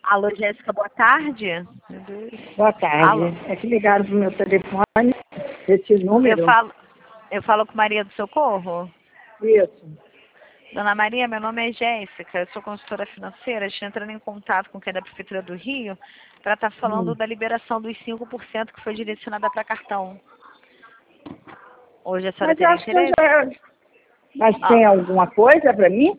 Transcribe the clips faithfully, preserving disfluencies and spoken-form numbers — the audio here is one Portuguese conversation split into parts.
Alô, Jéssica, boa tarde. Meu Deus. Boa tarde. Alô. É que ligaram pro meu telefone, esse número. Eu falo, eu falo com Maria do Socorro. Isso. Dona Maria, meu nome é Jéssica, eu sou consultora financeira, estou entrando em contato com quem é da Prefeitura do Rio para estar falando Hum. da liberação dos cinco por cento que foi direcionada para cartão. Hoje a senhora Mas eu teria acho que eu interesse? já... Mas Ah, tem alguma coisa para mim?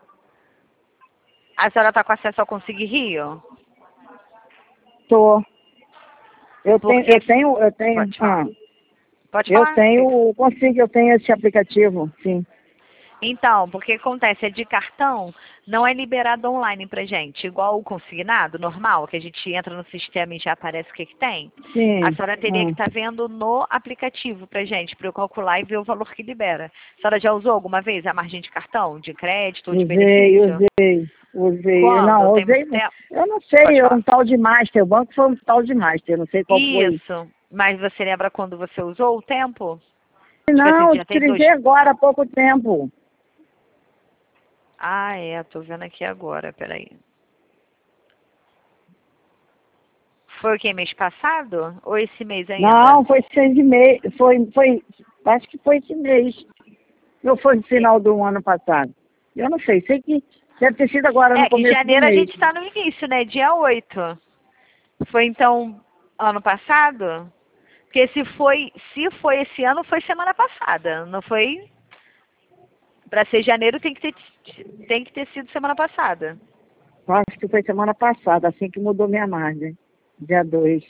a senhora está com acesso ao Conseguir Rio? Tô. Eu tenho, Porque... eu tenho, eu tenho, Pode falar. ah, Pode eu falar? tenho, consigo, eu tenho esse aplicativo, sim. Então, porque acontece, é de cartão, não é liberado online pra gente, igual o consignado normal, que a gente entra no sistema e já aparece o que que tem. A Sim. senhora teria que Hum. estar vendo no aplicativo pra gente, para eu calcular e ver o valor que libera. A senhora já usou alguma vez a margem de cartão, de crédito ou de Usei, benefício? usei, usei. Quando? Não, Tem usei, muito tempo? eu não Pode sei, é um falar. tal de master, o banco foi um tal de master, eu não sei qual foi. Isso. Mas você lembra quando você usou o tempo? Tipo assim, Não, já tem dois... utilizei agora há pouco tempo. Ah, é, tô vendo aqui agora, peraí. Foi o que, mês passado? Ou esse mês ainda? Não, foi seis e meio, foi, foi, acho que foi esse mês. Não foi no final do ano passado. Eu não sei, sei que deve ter sido agora no É, que começo do janeiro a mês. gente está no início, né? Dia oito. Foi então ano passado? Porque se foi, se foi esse ano, foi semana passada. Não foi? Para ser janeiro tem que ter, tem que ter sido semana passada. Eu acho que foi semana passada, assim que mudou minha margem. Dia dois,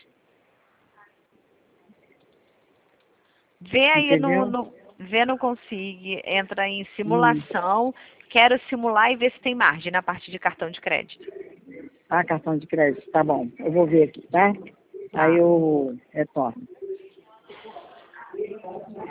Vê aí no, entendeu? no vê no Consigue, entra em Hum. simulação, quero simular e ver se tem margem na parte de cartão de crédito. Ah, cartão de crédito, tá bom. Eu vou ver aqui, tá? Aí Tá. eu retorno.